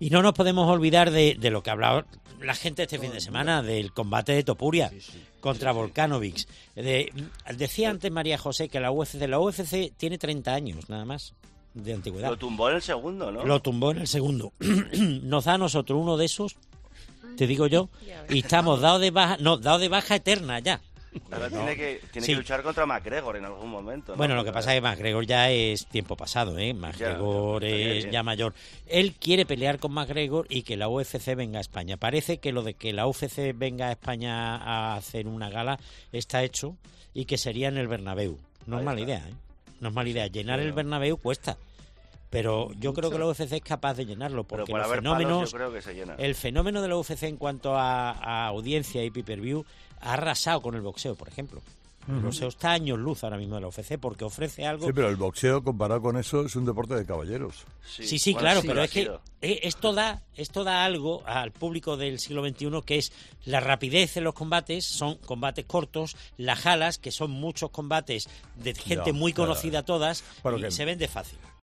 Y no nos podemos olvidar de lo que ha hablado la gente este fin de semana, del combate de Topuria contra Volkanovich. Decía antes María José que la UFC tiene 30 años, nada más, de antigüedad. Lo tumbó en el segundo, ¿no? Lo tumbó en el segundo. Nos da a nosotros uno de esos, te digo yo, y estamos dados de baja eterna ya. Ahora tiene que luchar contra McGregor en algún momento, ¿no? Bueno, lo que pasa es que McGregor ya es tiempo pasado, ¿eh? McGregor es ya mayor. Él quiere pelear con McGregor y que la UFC venga a España. Parece que lo de que la UFC venga a España a hacer una gala está hecho y que sería en el Bernabéu. No es mala idea, ¿eh? No es mala idea. Llenar el Bernabéu cuesta. Pero yo creo que la UFC es capaz de llenarlo, porque los fenómenos, yo creo que se llena. El fenómeno de la UFC en cuanto a audiencia y pay-per-view ha arrasado con el boxeo, por ejemplo. El boxeo está a años luz ahora mismo de la UFC porque ofrece algo... Sí, pero el boxeo comparado con eso es un deporte de caballeros. Sí, bueno, claro, pero es que esto da algo al público del siglo XXI, que es la rapidez en los combates, son combates cortos, las jalas, que son muchos combates de gente muy conocida todas, y se vende fácil.